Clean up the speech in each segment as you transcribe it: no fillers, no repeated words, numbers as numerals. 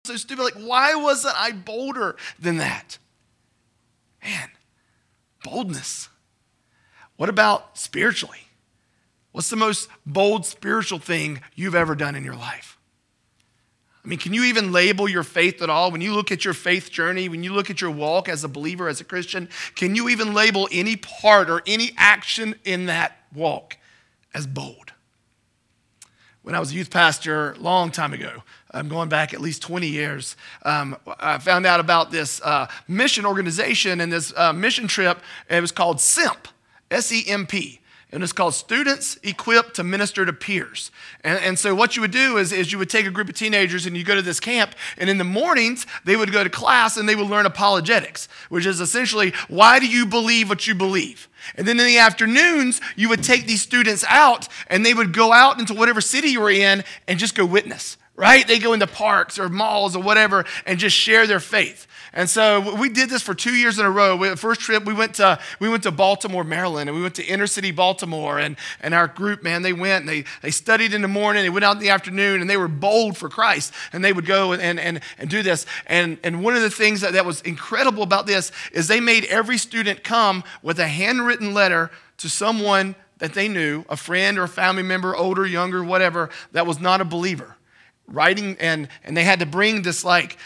so stupid. Like, why wasn't I bolder than that? Man, boldness. What about spiritually? What's the most bold spiritual thing you've ever done in your life? I mean, can you even label your faith at all? When you look at your faith journey, when you look at your walk as a believer, as a Christian, can you even label any part or any action in that walk as bold? When I was a youth pastor a long time ago, I'm going back at least 20 years, I found out about this mission organization and this mission trip. It was called SEMP, S-E-M-P. And it's called Students Equipped to Minister to Peers. And so what you would do is you would take a group of teenagers and you go to this camp, and in the mornings, they would go to class and they would learn apologetics, which is essentially, why do you believe what you believe? And then in the afternoons, you would take these students out and they would go out into whatever city you were in and just go witness, right? They go into parks or malls or whatever and just share their faith. And so we did this for 2 years in a row. The first trip, we went to Baltimore, Maryland, and we went to inner city Baltimore. And our group, man, they went and they studied in the morning, they went out in the afternoon, and they were bold for Christ. And they would go and do this. And one of the things that was incredible about this is they made every student come with a handwritten letter to someone that they knew, a friend or a family member, older, younger, whatever, that was not a believer. Writing, and they had to bring this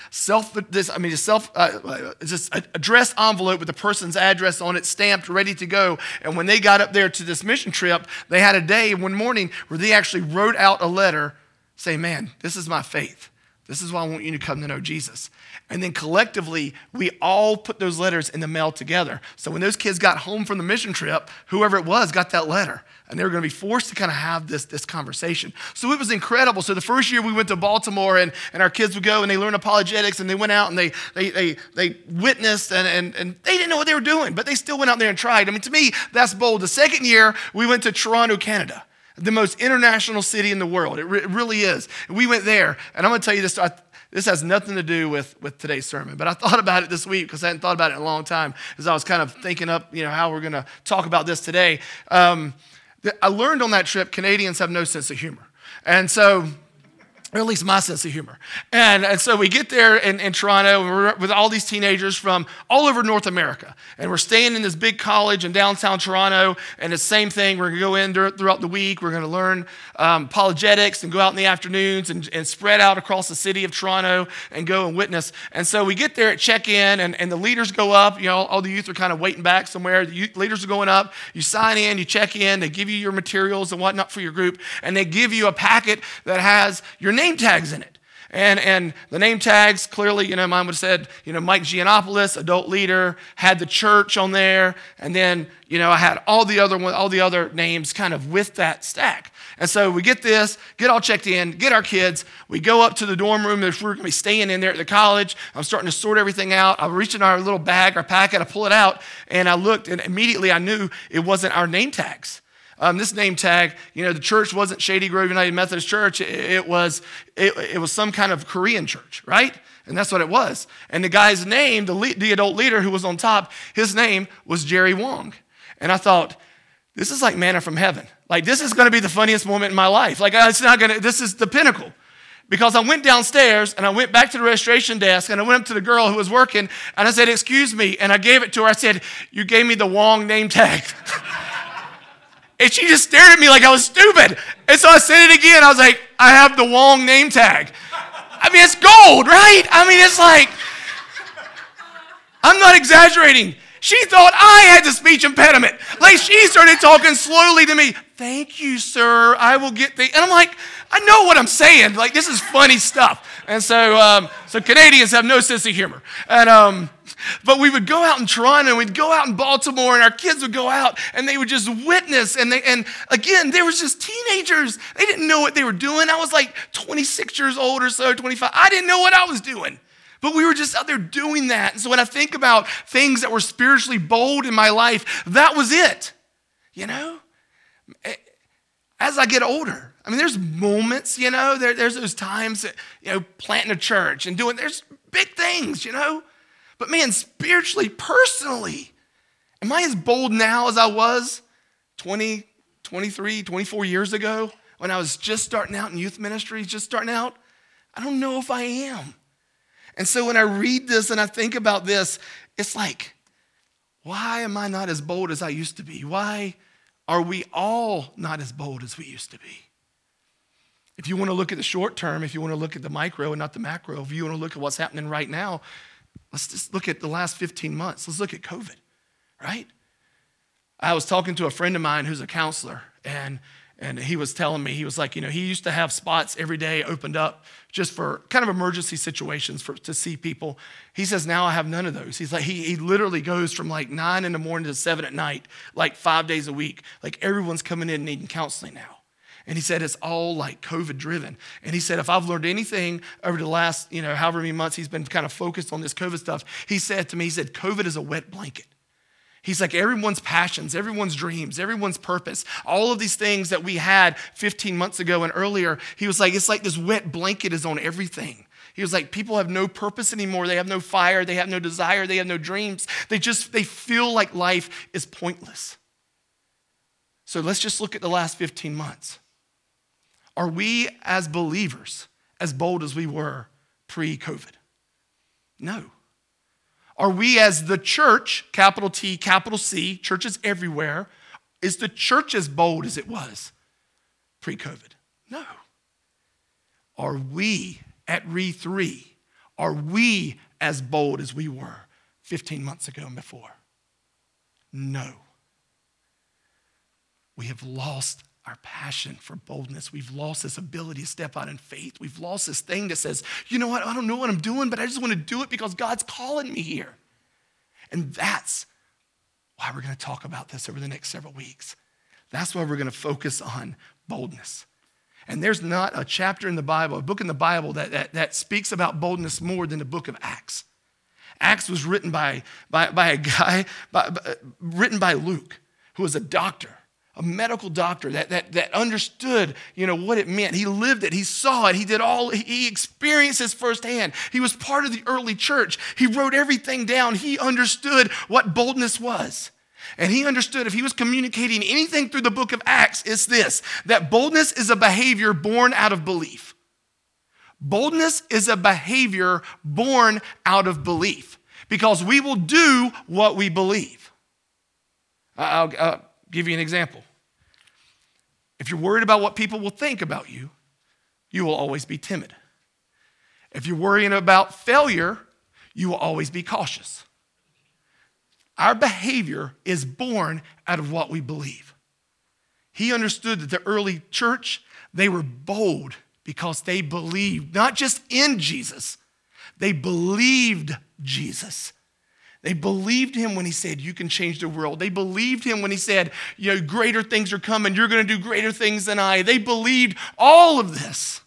addressed envelope with the person's address on it, stamped, ready to go. And when they got up there to this mission trip, they had a day one morning where they actually wrote out a letter saying, man, this is my faith. This is why I want you to come to know Jesus. And then collectively, we all put those letters in the mail together. So when those kids got home from the mission trip, whoever it was got that letter. And they were going to be forced to kind of have this conversation. So it was incredible. So the first year we went to Baltimore, and our kids would go and they learned apologetics, and they went out and they witnessed, and they didn't know what they were doing, but they still went out there and tried. I mean, to me, that's bold. The second year, we went to Toronto, Canada, the most international city in the world. It really is. We went there, and I'm going to tell you this. This has nothing to do with today's sermon, but I thought about it this week because I hadn't thought about it in a long time as I was kind of thinking up, how we're going to talk about this today. I learned on that trip, Canadians have no sense of humor. And so, or at least my sense of humor. And so we get there in Toronto, and we're with all these teenagers from all over North America. And we're staying in this big college in downtown Toronto, and the same thing. We're going to go in throughout the week. We're going to learn apologetics and go out in the afternoons and spread out across the city of Toronto and go and witness. And so we get there at check-in, and the leaders go up. All the youth are kind of waiting back somewhere. The leaders are going up. You sign in, you check in. They give you your materials and whatnot for your group, and they give you a packet that has your name tags in it. And the name tags, clearly, mine would have said, Mike Giannopoulos, adult leader, had the church on there, and then, I had all the other names kind of with that stack. And so we get all checked in, get our kids, we go up to the dorm room if we're going to be staying in there at the college. I'm starting to sort everything out. I reach in our little bag, our packet, I pull it out, and I looked, and immediately I knew it wasn't our name tags. This name tag, the church wasn't Shady Grove United Methodist Church. It was some kind of Korean church, right? And that's what it was. And the guy's name, the adult leader who was on top, his name was Jerry Wong. And I thought, this is like manna from heaven. Like, this is going to be the funniest moment in my life. Like, this is the pinnacle. Because I went downstairs and I went back to the registration desk and I went up to the girl who was working and I said, excuse me. And I gave it to her. I said, you gave me the Wong name tag. And she just stared at me like I was stupid. And so I said it again. I was like, I have the Wong name tag. I mean, it's gold, right? I mean, it's like, I'm not exaggerating. She thought I had the speech impediment. Like, she started talking slowly to me. Thank you, sir. I will get the... And I'm like, I know what I'm saying. Like, this is funny stuff. And so Canadians have no sense of humor. And but we would go out in Toronto, and we'd go out in Baltimore, and our kids would go out, and they would just witness. And again, they were just teenagers. They didn't know what they were doing. I was like 26 years old or so, 25. I didn't know what I was doing. But we were just out there doing that. And so when I think about things that were spiritually bold in my life, that was it. As I get older, I mean, there's moments, there's those times that, planting a church and there's big things, But man, spiritually, personally, am I as bold now as I was 20, 23, 24 years ago when I was just starting out in youth ministry, just starting out? I don't know if I am. And so when I read this and I think about this, it's like, why am I not as bold as I used to be? Why are we all not as bold as we used to be? If you want to look at the short term, if you want to look at the micro and not the macro, if you want to look at what's happening right now, let's just look at the last 15 months. Let's look at COVID, right? I was talking to a friend of mine who's a counselor, and he was telling me, he was like, he used to have spots every day opened up just for kind of emergency situations to see people. He says, now I have none of those. He's like, he literally goes from like 9 in the morning to 7 at night, like 5 days a week. Like everyone's coming in needing counseling now. And he said, it's all like COVID driven. And he said, if I've learned anything over the last, however many months he's been kind of focused on this COVID stuff, he said to me, COVID is a wet blanket. He's like, everyone's passions, everyone's dreams, everyone's purpose, all of these things that we had 15 months ago and earlier, he was like, it's like this wet blanket is on everything. He was like, people have no purpose anymore. They have no fire. They have no desire. They have no dreams. They feel like life is pointless. So let's just look at the last 15 months. Are we as believers as bold as we were pre-COVID? No. Are we as the church, capital T, capital C, churches everywhere, is the church as bold as it was pre-COVID? No. Are we at Re3, are we as bold as we were 15 months ago and before? No. We have lost our passion for boldness. We've lost this ability to step out in faith. We've lost this thing that says, you know what, I don't know what I'm doing, but I just want to do it because God's calling me here. And that's why we're going to talk about this over the next several weeks. That's why we're going to focus on boldness. And there's not a chapter in the Bible, a book in the Bible that speaks about boldness more than the book of Acts. Acts was written by a guy, written by Luke, who was a doctor. A medical doctor that understood, what it meant. He lived it. He saw it. He experienced this firsthand. He was part of the early church. He wrote everything down. He understood what boldness was. And he understood if he was communicating anything through the book of Acts, it's this, that boldness is a behavior born out of belief. Boldness is a behavior born out of belief because we will do what we believe. I'll give you an example. If you're worried about what people will think about you, you will always be timid. If you're worrying about failure, you will always be cautious. Our behavior is born out of what we believe. He understood that the early church, they were bold because they believed not just in Jesus, they believed Jesus. They believed him when he said, you can change the world. They believed him when he said, greater things are coming. You're going to do greater things than I. They believed all of this.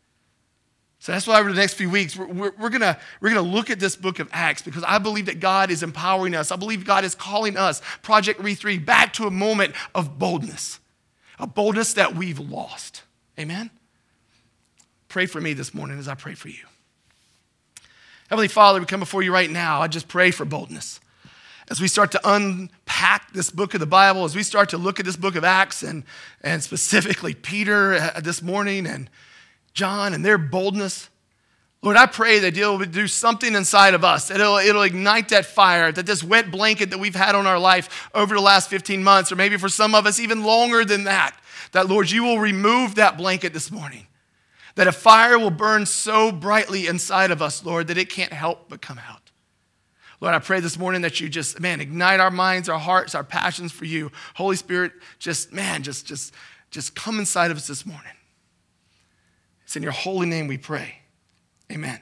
So that's why over the next few weeks, we're gonna look at this book of Acts because I believe that God is empowering us. I believe God is calling us, Project Re3, back to a moment of boldness, a boldness that we've lost. Amen? Pray for me this morning as I pray for you. Heavenly Father, we come before you right now. I just pray for boldness. As we start to unpack this book of the Bible, as we start to look at this book of Acts and specifically Peter this morning and John and their boldness, Lord, I pray that you'll do something inside of us, that it'll ignite that fire, that this wet blanket that we've had on our life over the last 15 months, or maybe for some of us even longer than that, Lord, you will remove that blanket this morning. That a fire will burn so brightly inside of us, Lord, that it can't help but come out. Lord, I pray this morning that you just ignite our minds, our hearts, our passions for you. Holy Spirit, just come inside of us this morning. It's in your holy name we pray. Amen.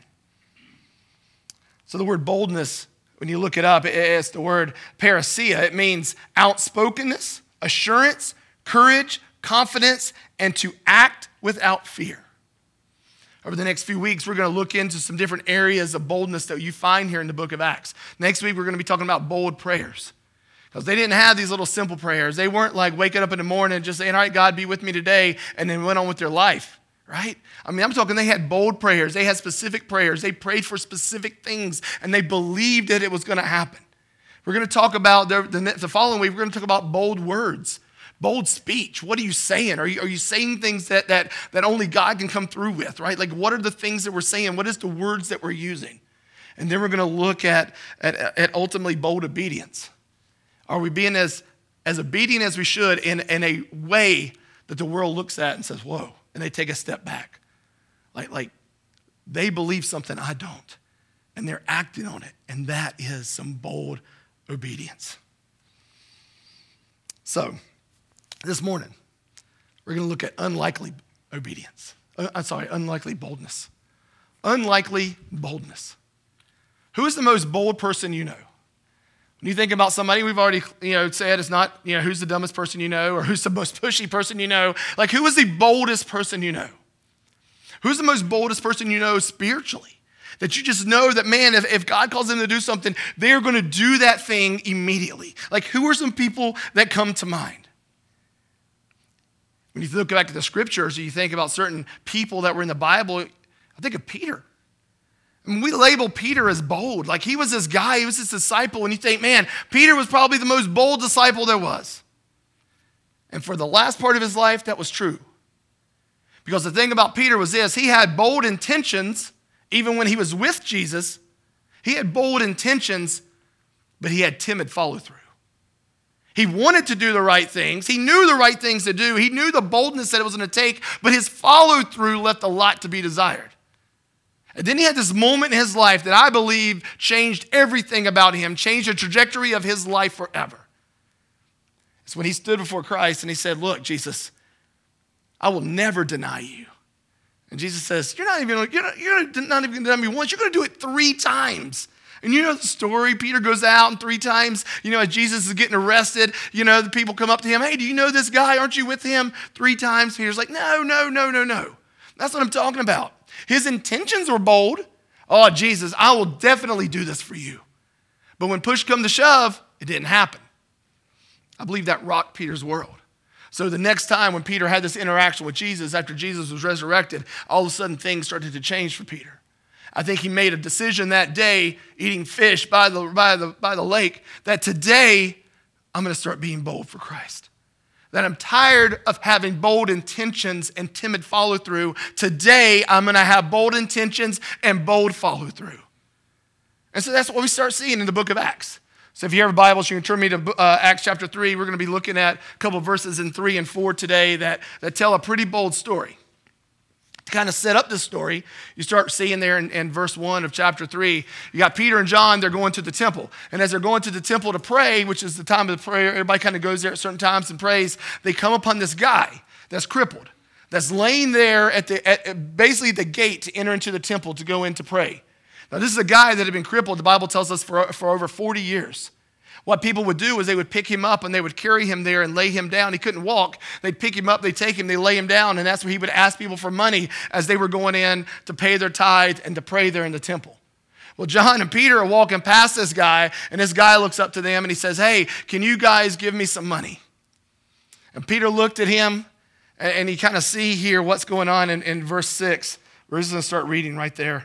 So the word boldness, when you look it up, it's the word parousia. It means outspokenness, assurance, courage, confidence, and to act without fear. Over the next few weeks, we're going to look into some different areas of boldness that you find here in the book of Acts. Next week, we're going to be talking about bold prayers. Because they didn't have these little simple prayers. They weren't like waking up in the morning and just saying, all right, God, be with me today, and then went on with their life, right? I'm talking they had bold prayers. They had specific prayers. They prayed for specific things, and they believed that it was going to happen. We're going to talk about, the following week, we're going to talk about bold words. Bold speech. What are you saying? Are you saying things that only God can come through with, right? Like, what are the things that we're saying? What is the words that we're using? And then we're going to look at ultimately bold obedience. Are we being as obedient as we should in a way that the world looks at and says, whoa, and they take a step back? Like they believe something I don't, and they're acting on it. And that is some bold obedience. So this morning, we're going to look at unlikely obedience. Unlikely boldness. Unlikely boldness. Who is the most bold person you know? When you think about somebody, we've already said it's not who's the dumbest person you know or who's the most pushy person you know. Like, who is the boldest person you know? Who's the most boldest person you know spiritually? That you just know that, man, if God calls them to do something, they're going to do that thing immediately. Like, who are some people that come to mind? When you look back at the scriptures, you think about certain people that were in the Bible, I think of Peter. I mean, we label Peter as bold. Like, he was this guy, he was this disciple, and you think, man, Peter was probably the most bold disciple there was. And for the last part of his life, that was true. Because the thing about Peter was this: he had bold intentions, even when he was with Jesus. He had bold intentions, but he had timid follow-through. He wanted to do the right things. He knew the right things to do. He knew the boldness that it was going to take, but his follow-through left a lot to be desired. And then he had this moment in his life that I believe changed everything about him, changed the trajectory of his life forever. It's when he stood before Christ and he said, look, Jesus, I will never deny you. And Jesus says, you're not even going to deny me once. You're going to do it 3 times. And you know the story. Peter goes out and 3 times, as Jesus is getting arrested, the people come up to him. Hey, do you know this guy? Aren't you with him? 3 times. Peter's like, no. That's what I'm talking about. His intentions were bold. Oh, Jesus, I will definitely do this for you. But when push come to shove, it didn't happen. I believe that rocked Peter's world. So the next time when Peter had this interaction with Jesus after Jesus was resurrected, all of a sudden things started to change for Peter. I think he made a decision that day, eating fish by the lake, that today I'm going to start being bold for Christ. That I'm tired of having bold intentions and timid follow-through. Today, I'm going to have bold intentions and bold follow-through. And so that's what we start seeing in the book of Acts. So if you have a Bible, you can turn me to Acts chapter 3. We're going to be looking at a couple of verses in 3 and 4 today that tell a pretty bold story. To kind of set up this story, you start seeing there in verse 1 of chapter 3, you got Peter and John, they're going to the temple. And as they're going to the temple to pray, which is the time of the prayer, everybody kind of goes there at certain times and prays, they come upon this guy that's crippled, that's laying there at basically the gate to enter into the temple to go in to pray. Now, this is a guy that had been crippled, the Bible tells us, for over 40 years. What people would do is they would pick him up and they would carry him there and lay him down. He couldn't walk. They'd pick him up, they'd take him, they lay him down, and that's where he would ask people for money as they were going in to pay their tithe and to pray there in the temple. Well, John and Peter are walking past this guy, and this guy looks up to them and he says, hey, can you guys give me some money? And Peter looked at him, and you kind of see here what's going on in verse 6. We're just going to start reading right there.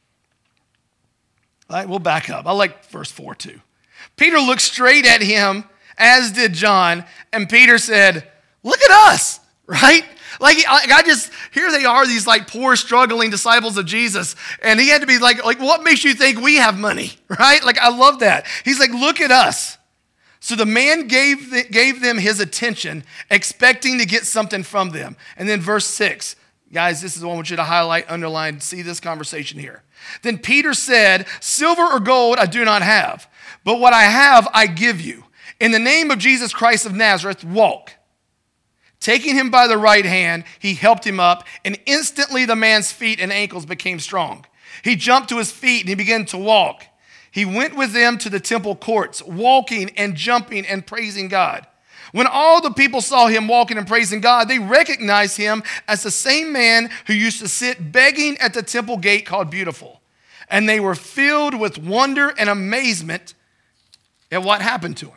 All right, we'll back up. I like verse 4 too. Peter looked straight at him, as did John, and Peter said, look at us, right? Here they are, these poor, struggling disciples of Jesus, and he had to be like, what makes you think we have money, right? I love that. He's like, look at us. So the man gave them his attention, expecting to get something from them. And then verse 6, guys, this is the one I want you to highlight, underline, see this conversation here. Then Peter said, silver or gold I do not have, but what I have I give you. In the name of Jesus Christ of Nazareth, walk. Taking him by the right hand, he helped him up, and instantly the man's feet and ankles became strong. He jumped to his feet and he began to walk. He went with them to the temple courts, walking and jumping and praising God. When all the people saw him walking and praising God, they recognized him as the same man who used to sit begging at the temple gate called Beautiful. And they were filled with wonder and amazement at what happened to him.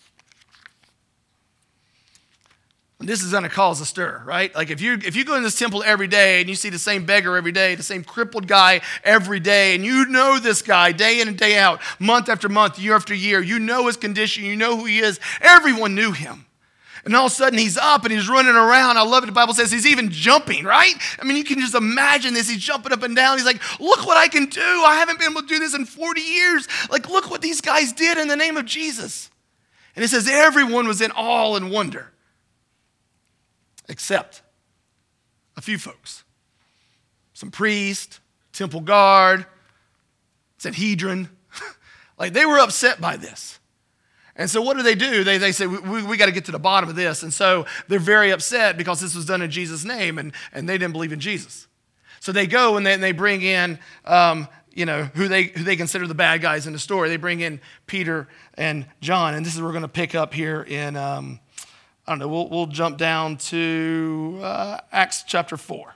And this is going to cause a stir, right? If you go in this temple every day and you see the same beggar every day, the same crippled guy every day, and you know this guy day in and day out, month after month, year after year, you know his condition, you know who he is. Everyone knew him. And all of a sudden he's up and he's running around. I love it. The Bible says he's even jumping, right? I mean, you can just imagine this. He's jumping up and down. He's like, look what I can do. I haven't been able to do this in 40 years. Like, look what these guys did in the name of Jesus. And it says everyone was in awe and wonder, except a few folks. Some priest, temple guard, Sanhedrin. Like, they were upset by this. And so what do? They say, we got to get to the bottom of this. And so they're very upset because this was done in Jesus' name, and they didn't believe in Jesus. So they go and they bring in, who they consider the bad guys in the story. They bring in Peter and John. And this is where we're going to pick up here in, we'll jump down to Acts chapter 4.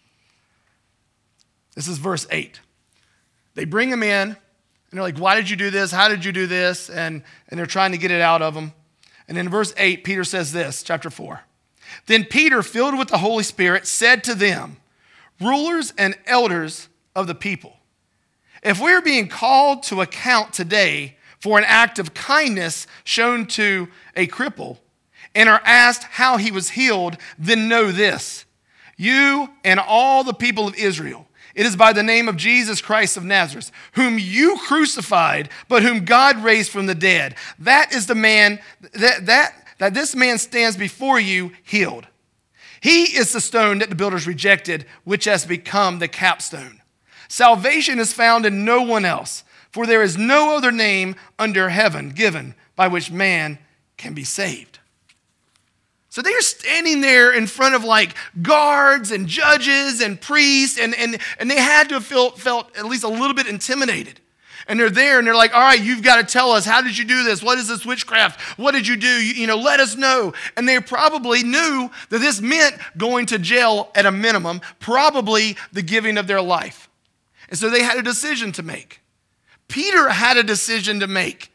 This is verse 8. They bring him in. And they're like, why did you do this? How did you do this? And they're trying to get it out of him. And in verse 8, Peter says this, chapter 4. Then Peter, filled with the Holy Spirit, said to them, rulers and elders of the people, if we're being called to account today for an act of kindness shown to a cripple and are asked how he was healed, then know this, you and all the people of Israel, it is by the name of Jesus Christ of Nazareth, whom you crucified, but whom God raised from the dead. That is the man, that this man stands before you healed. He is the stone that the builders rejected, which has become the capstone. Salvation is found in no one else, for there is no other name under heaven given by which man can be saved. So they're standing there in front of like guards and judges and priests, and they had to have felt at least a little bit intimidated. And they're there and they're like, all right, you've got to tell us, how did you do this? What is this witchcraft? What did you do? Let us know. And they probably knew that this meant going to jail at a minimum, probably the giving of their life. And so they had a decision to make. Peter had a decision to make.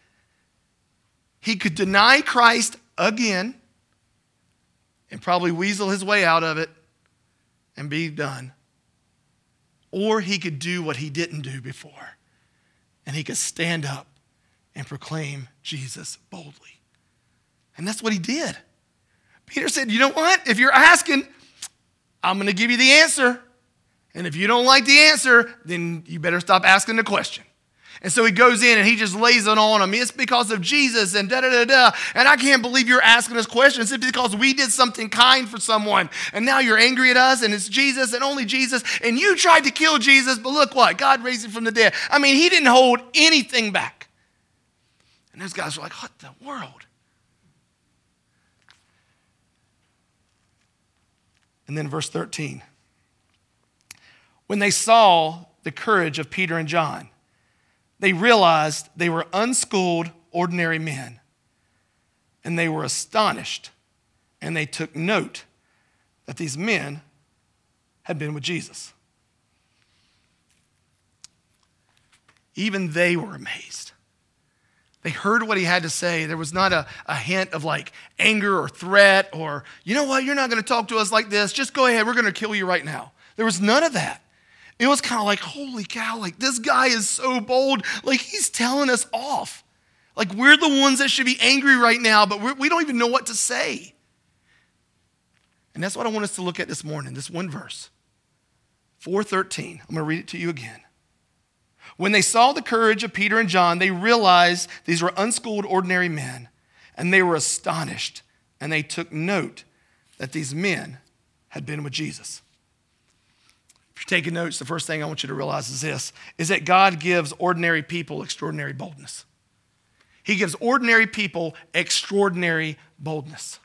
He could deny Christ again and probably weasel his way out of it and be done. Or he could do what he didn't do before, and he could stand up and proclaim Jesus boldly. And that's what he did. Peter said, you know what? If you're asking, I'm going to give you the answer. And if you don't like the answer, then you better stop asking the question. And so he goes in and he just lays it on them. It's because of Jesus and da-da-da-da. And I can't believe you're asking us questions. It's because we did something kind for someone. And now you're angry at us and it's Jesus and only Jesus. And you tried to kill Jesus, but look what? God raised him from the dead. I mean, he didn't hold anything back. And those guys were like, what the world? And then verse 13. When they saw the courage of Peter and John, they realized they were unschooled, ordinary men. And they were astonished. And they took note that these men had been with Jesus. Even they were amazed. They heard what he had to say. There was not a hint of like anger or threat or, you know what, you're not going to talk to us like this. Just go ahead. We're going to kill you right now. There was none of that. It was kind of like, holy cow, like this guy is so bold. Like he's telling us off. Like we're the ones that should be angry right now, but we don't even know what to say. And that's what I want us to look at this morning, this one verse. 4:13. I'm going to read it to you again. When they saw the courage of Peter and John, they realized these were unschooled, ordinary men, and they were astonished, and they took note that these men had been with Jesus. If you're taking notes, the first thing I want you to realize is this, is that God gives ordinary people extraordinary boldness. He gives ordinary people extraordinary boldness.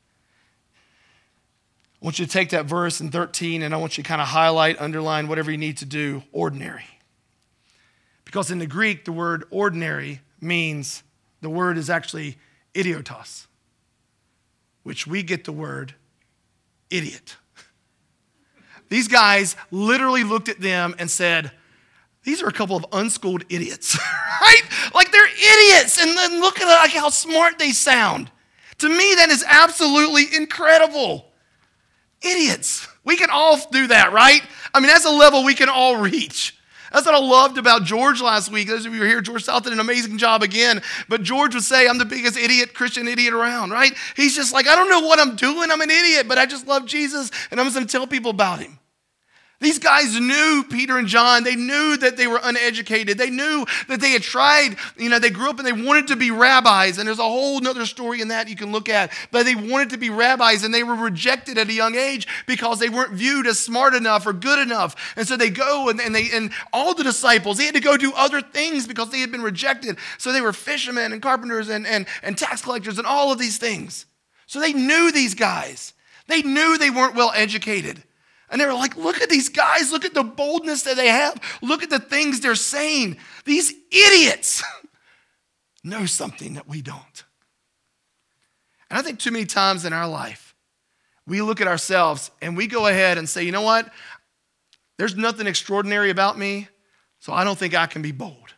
I want you to take that verse in 13 and I want you to kind of highlight, underline, whatever you need to do, ordinary. Because in the Greek, the word ordinary means, the word is actually idiotos, which we get the word idiot. These guys literally looked at them and said, these are a couple of unschooled idiots, right? Like they're idiots, and then look at like how smart they sound. To me, that is absolutely incredible. Idiots. We can all do that, right? I mean, that's a level we can all reach. That's what I loved about George last week. Those of you who are here, George South did an amazing job again. But George would say, I'm the biggest Christian idiot around, right? He's just like, I don't know what I'm doing. I'm an idiot, but I just love Jesus, and I'm just going to tell people about him. These guys knew, Peter and John, they knew that they were uneducated. They knew that they had tried, they grew up and they wanted to be rabbis. And there's a whole nother story in that you can look at. But they wanted to be rabbis and they were rejected at a young age because they weren't viewed as smart enough or good enough. And so they go and all the disciples, they had to go do other things because they had been rejected. So they were fishermen and carpenters and tax collectors and all of these things. So they knew these guys. They knew they weren't well educated. And they were like, look at these guys. Look at the boldness that they have. Look at the things they're saying. These idiots know something that we don't. And I think too many times in our life, we look at ourselves and we go ahead and say, you know what? There's nothing extraordinary about me, so I don't think I can be bold.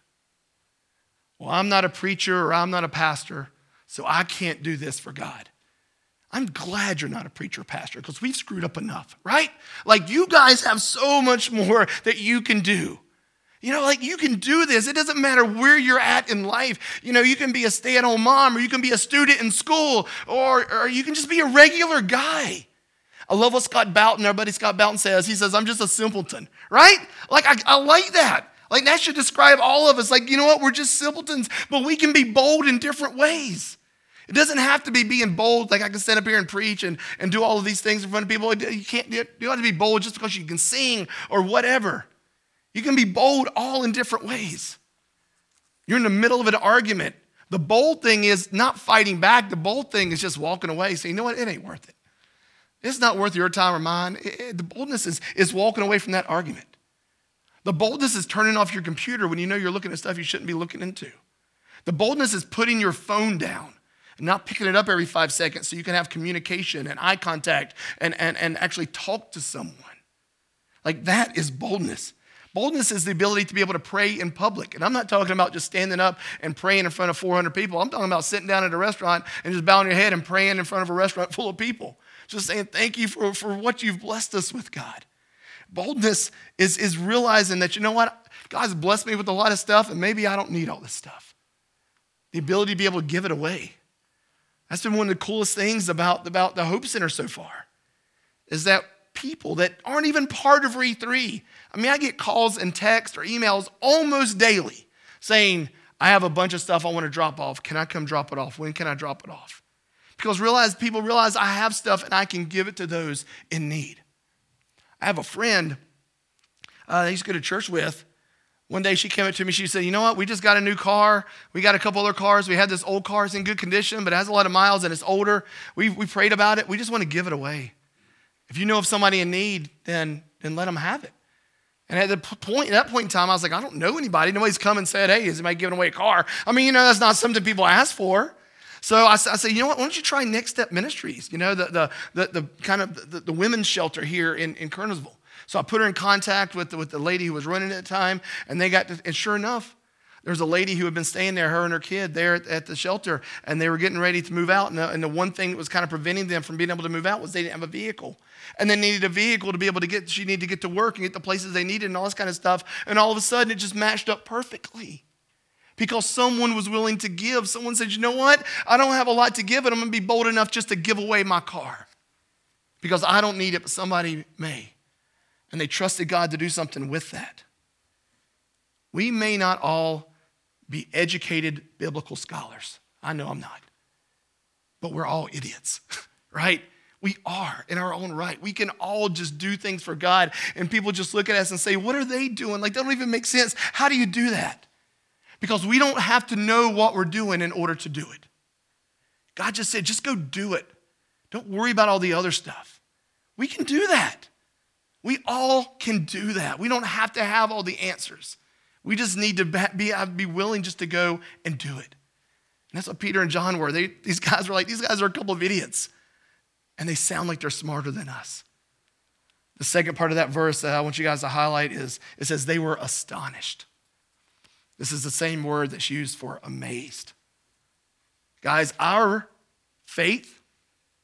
Well, I'm not a preacher or I'm not a pastor, so I can't do this for God. I'm glad you're not a preacher or pastor because we've screwed up enough, right? Like you guys have so much more that you can do. You can do this. It doesn't matter where you're at in life. You can be a stay-at-home mom or you can be a student in school or you can just be a regular guy. I love what Scott Boughton, our buddy Scott Boughton says. He says, I'm just a simpleton, right? Like I like that. Like that should describe all of us. Like, you know what? We're just simpletons, but we can be bold in different ways. It doesn't have to be being bold, like I can stand up here and preach and do all of these things in front of people. You don't have to be bold just because you can sing or whatever. You can be bold all in different ways. You're in the middle of an argument. The bold thing is not fighting back. The bold thing is just walking away, saying, you know what, it ain't worth it. It's not worth your time or mine. The boldness is walking away from that argument. The boldness is turning off your computer when you know you're looking at stuff you shouldn't be looking into. The boldness is putting your phone down. Not picking it up every 5 seconds so you can have communication and eye contact and actually talk to someone. Like that is boldness. Boldness is the ability to be able to pray in public. And I'm not talking about just standing up and praying in front of 400 people. I'm talking about sitting down at a restaurant and just bowing your head and praying in front of a restaurant full of people. Just saying thank you for what you've blessed us with, God. Boldness is realizing that, you know what? God's blessed me with a lot of stuff and maybe I don't need all this stuff. The ability to be able to give it away. That's been one of the coolest things about the Hope Center so far, is that people that aren't even part of Re3, I get calls and texts or emails almost daily saying, I have a bunch of stuff I want to drop off. Can I come drop it off? When can I drop it off? Because people realize I have stuff and I can give it to those in need. I have a friend I used to go to church with. One day she came up to me, she said, you know what, we just got a new car. We got a couple other cars. We had this old car. It's in good condition, but it has a lot of miles and it's older. We prayed about it. We just want to give it away. If you know of somebody in need, then let them have it. And at that point in time, I was like, I don't know anybody. Nobody's come and said, hey, is anybody giving away a car? That's not something people ask for. So I said, you know what, why don't you try Next Step Ministries? The kind of the women's shelter here in Kernersville. So I put her in contact with the lady who was running at the time, and and sure enough, there was a lady who had been staying there, her and her kid there at the shelter, and they were getting ready to move out, and the one thing that was kind of preventing them from being able to move out was they didn't have a vehicle. And they needed a vehicle to be able to she needed to get to work and get the places they needed and all this kind of stuff, and all of a sudden it just matched up perfectly. Because someone was willing to give. Someone said, you know what, I don't have a lot to give, but I'm going to be bold enough just to give away my car. Because I don't need it, but somebody may. And they trusted God to do something with that. We may not all be educated biblical scholars. I know I'm not. But we're all idiots, right? We are in our own right. We can all just do things for God. And people just look at us and say, what are they doing? Like, that don't even make sense. How do you do that? Because we don't have to know what we're doing in order to do it. God just said, just go do it. Don't worry about all the other stuff. We can do that. We all can do that. We don't have to have all the answers. We just need to be willing just to go and do it. And that's what Peter and John were. These guys are a couple of idiots. And they sound like they're smarter than us. The second part of that verse that I want you guys to highlight is, it says they were astonished. This is the same word that's used for amazed. Guys, our faith,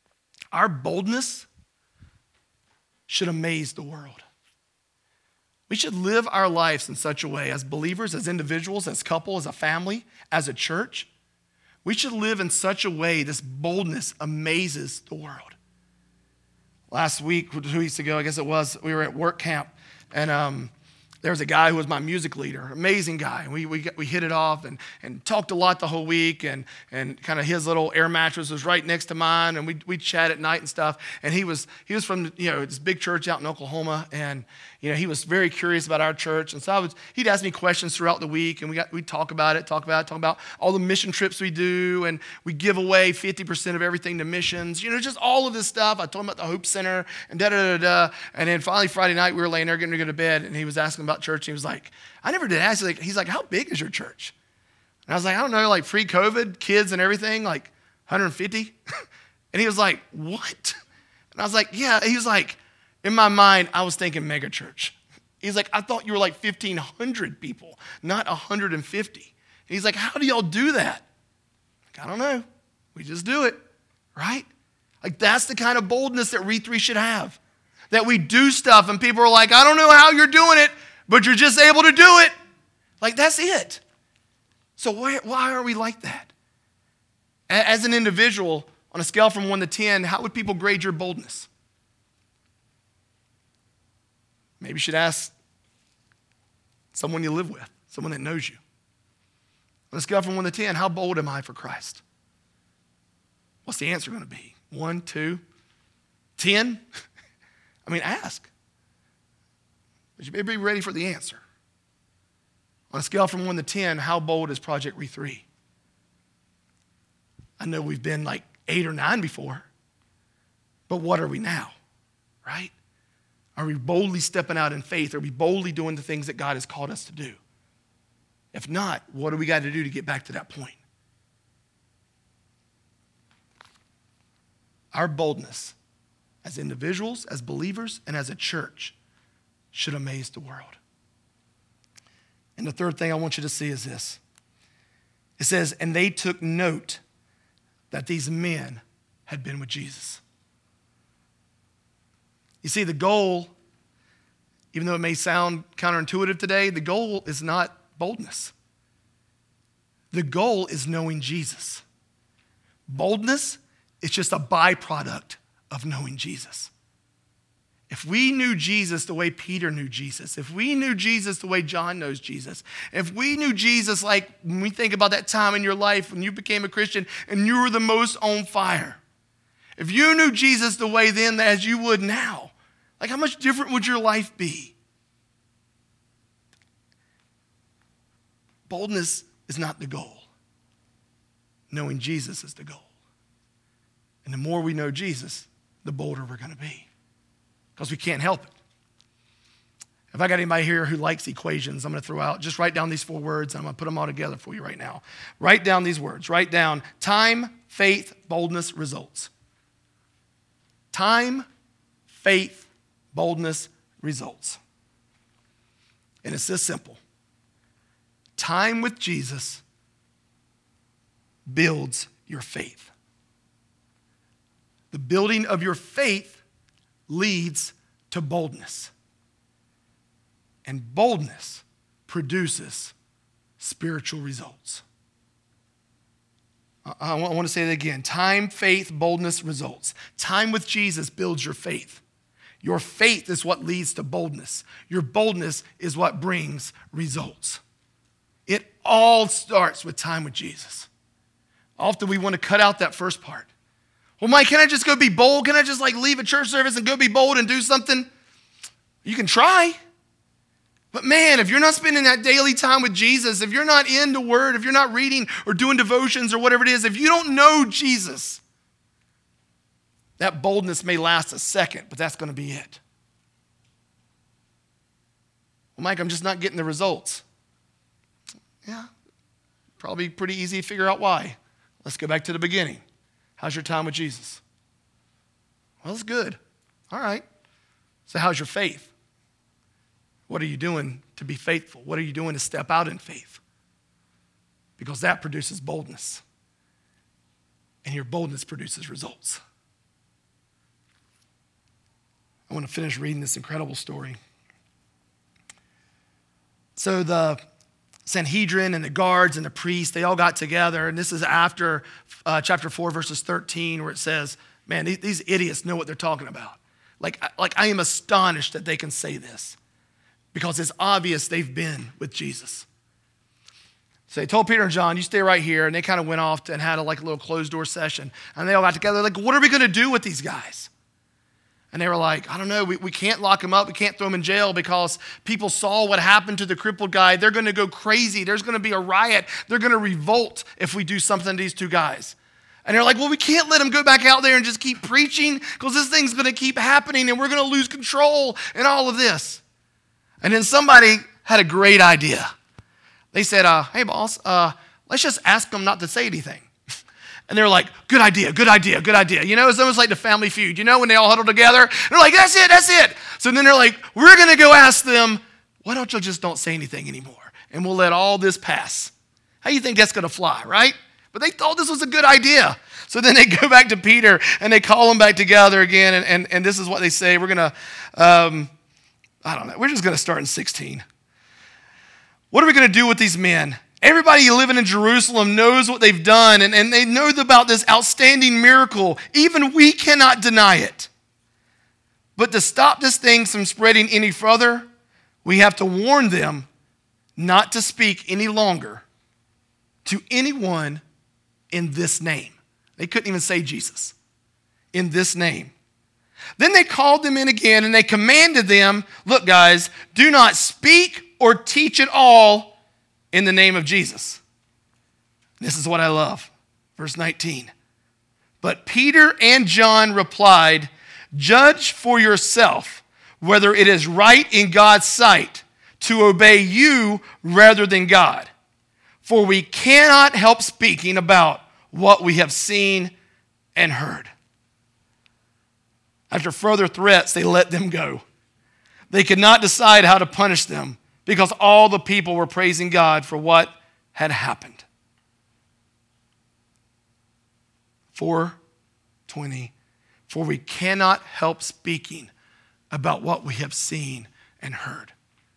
our boldness should amaze the world. We should live our lives in such a way as believers, as individuals, as couple, as a family, as a church. We should live in such a way this boldness amazes the world. Last week, 2 weeks ago, I guess it was, we were at work camp, and there was a guy who was my music leader, amazing guy. We hit it off and talked a lot the whole week, and kind of his little air mattress was right next to mine, and we'd chat at night and stuff. And he was from this big church out in Oklahoma, and he was very curious about our church. And so he'd ask me questions throughout the week, and we'd talk about all the mission trips we do, and we give away 50% of everything to missions. Just all of this stuff. I told him about the Hope Center and da-da-da-da. And then finally Friday night we were laying there getting ready to go to bed, and he was asking about church. And he was like, I never did ask. He's like, how big is your church? And I was like, I don't know, like pre-COVID, kids and everything, like 150. And he was like, what? And I was like, yeah. He was like, in my mind, I was thinking mega church. He's like, I thought you were like 1,500 people, not 150. And he's like, how do y'all do that? Like, I don't know. We just do it, right? Like, that's the kind of boldness that We3 should have. That we do stuff and people are like, I don't know how you're doing it, but you're just able to do it. Like, that's it. So why are we like that? As an individual, on a scale from 1 to 10, how would people grade your boldness? Maybe you should ask someone you live with, someone that knows you. On a scale from 1 to 10, how bold am I for Christ? What's the answer going to be? 1, 2, 10? I mean, ask. But you better be ready for the answer. On a scale from 1 to 10, how bold is Project We3? I know we've been like 8 or 9 before, but what are we now, right? Are we boldly stepping out in faith? Are we boldly doing the things that God has called us to do? If not, what do we got to do to get back to that point? Our boldness as individuals, as believers, and as a church should amaze the world. And the third thing I want you to see is this. It says, and they took note that these men had been with Jesus. You see, the goal, even though it may sound counterintuitive today, the goal is not boldness. The goal is knowing Jesus. Boldness is just a byproduct of knowing Jesus. If we knew Jesus the way Peter knew Jesus, if we knew Jesus the way John knows Jesus, if we knew Jesus like when we think about that time in your life when you became a Christian and you were the most on fire, if you knew Jesus the way then as you would now, like how much different would your life be? Boldness is not the goal. Knowing Jesus is the goal. And the more we know Jesus, the bolder we're going to be. Because we can't help it. If I got anybody here who likes equations, I'm going to throw out, just write down these 4 words, and I'm going to put them all together for you right now. Write down these words. Write down time, faith, boldness, results. Time, faith, boldness, results. And it's this simple. Time with Jesus builds your faith. The building of your faith leads to boldness. And boldness produces spiritual results. I want to say that again. Time, faith, boldness, results. Time with Jesus builds your faith. Your faith is what leads to boldness. Your boldness is what brings results. It all starts with time with Jesus. Often we want to cut out that first part. Well, Mike, can I just go be bold? Can I just leave a church service and go be bold and do something? You can try. But man, if you're not spending that daily time with Jesus, if you're not in the Word, if you're not reading or doing devotions or whatever it is, if you don't know Jesus, that boldness may last a second, but that's going to be it. Well, Mike, I'm just not getting the results. Yeah, probably pretty easy to figure out why. Let's go back to the beginning. How's your time with Jesus? Well, it's good. All right. So how's your faith? What are you doing to be faithful? What are you doing to step out in faith? Because that produces boldness. And your boldness produces results. I want to finish reading this incredible story. So the Sanhedrin and the guards and the priests, they all got together. And this is after chapter 4, verses 13, where it says, man, these idiots know what they're talking about. Like I am astonished that they can say this because it's obvious they've been with Jesus. So they told Peter and John, you stay right here. And they kind of went off and had a little closed door session. And they all got together like, what are we going to do with these guys? And they were like, I don't know, we can't lock them up. We can't throw them in jail because people saw what happened to the crippled guy. They're going to go crazy. There's going to be a riot. They're going to revolt if we do something to these two guys. And they're like, well, we can't let them go back out there and just keep preaching because this thing's going to keep happening and we're going to lose control and all of this. And then somebody had a great idea. They said, hey, boss, let's just ask them not to say anything. And they're like, good idea, good idea, good idea. You know, it's almost like the Family Feud, you know, when they all huddle together. They're like, that's it. So then they're like, we're going to go ask them, why don't you just don't say anything anymore? And we'll let all this pass. How do you think that's going to fly, right? But they thought this was a good idea. So then they go back to Peter and they call them back together again. And this is what they say. We're going to, I don't know. We're just going to start in 16. What are we going to do with these men? Everybody living in Jerusalem knows what they've done, and they know about this outstanding miracle. Even we cannot deny it. But to stop this thing from spreading any further, we have to warn them not to speak any longer to anyone in this name. They couldn't even say Jesus. In this name. Then they called them in again, and they commanded them, look, guys, do not speak or teach at all in the name of Jesus. This is what I love. Verse 19. But Peter and John replied, judge for yourself whether it is right in God's sight to obey you rather than God. For we cannot help speaking about what we have seen and heard. After further threats, they let them go. They could not decide how to punish them, because all the people were praising God for what had happened. 4:20. For we cannot help speaking about what we have seen and heard.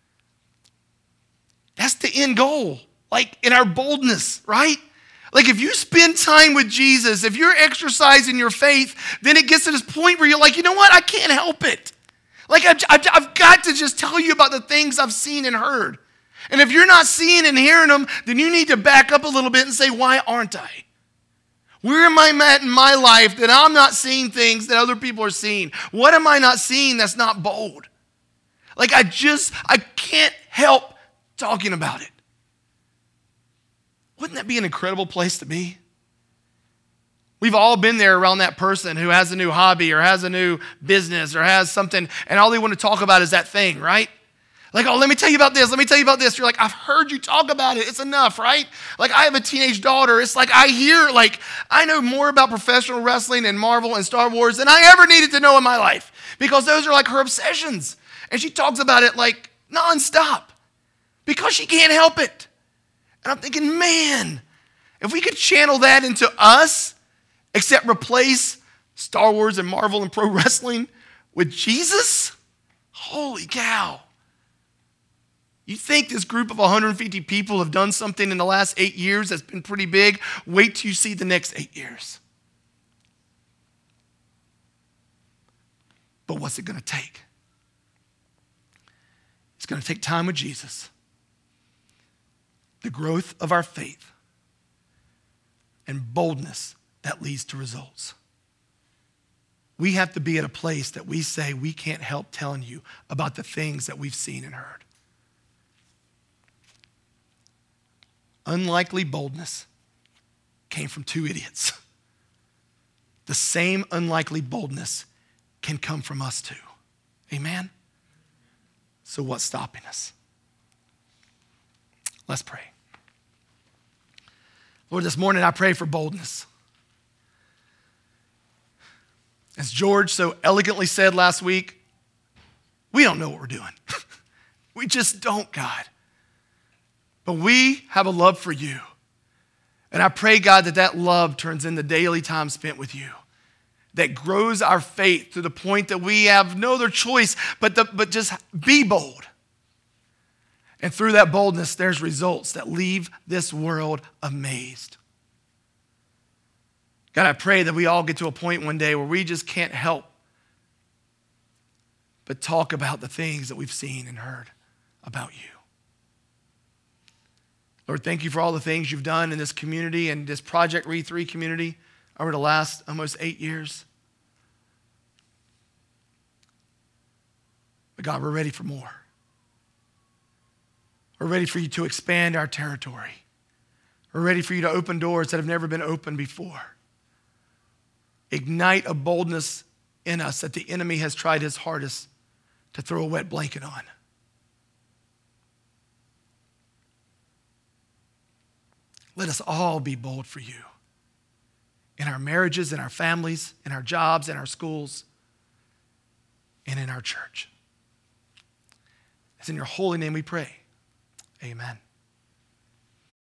That's the end goal, like in our boldness, right? Like if you spend time with Jesus, if you're exercising your faith, then it gets to this point where you're like, you know what? I can't help it. Like, I've got to just tell you about the things I've seen and heard. And if you're not seeing and hearing them, then you need to back up a little bit and say, why aren't I? Where am I at in my life that I'm not seeing things that other people are seeing? What am I not seeing that's not bold? Like, I can't help talking about it. Wouldn't that be an incredible place to be? We've all been there around that person who has a new hobby or has a new business or has something, and all they want to talk about is that thing, right? Like, oh, let me tell you about this. Let me tell you about this. You're like, I've heard you talk about it. It's enough, right? Like, I have a teenage daughter. It's like I know more about professional wrestling and Marvel and Star Wars than I ever needed to know in my life because those are like her obsessions. And she talks about it like nonstop because she can't help it. And I'm thinking, man, if we could channel that into us, except replace Star Wars and Marvel and pro wrestling with Jesus? Holy cow. You think this group of 150 people have done something in the last 8 years that's been pretty big? Wait till you see the next 8 years. But what's it going to take? It's going to take time with Jesus, the growth of our faith, and boldness that leads to results. We have to be at a place that we say we can't help telling you about the things that we've seen and heard. Unlikely boldness came from two idiots. The same unlikely boldness can come from us too. Amen? So what's stopping us? Let's pray. Lord, this morning I pray for boldness. As George so elegantly said last week, we don't know what we're doing. We just don't, God. But we have a love for you. And I pray, God, that love turns into daily time spent with you, that grows our faith to the point that we have no other choice but just be bold. And through that boldness, there's results that leave this world amazed. God, I pray that we all get to a point one day where we just can't help but talk about the things that we've seen and heard about you. Lord, thank you for all the things you've done in this community and this Project Re3 community over the last almost 8 years. But God, we're ready for more. We're ready for you to expand our territory. We're ready for you to open doors that have never been opened before. Ignite a boldness in us that the enemy has tried his hardest to throw a wet blanket on. Let us all be bold for you in our marriages, in our families, in our jobs, in our schools, and in our church. It's in your holy name we pray. Amen.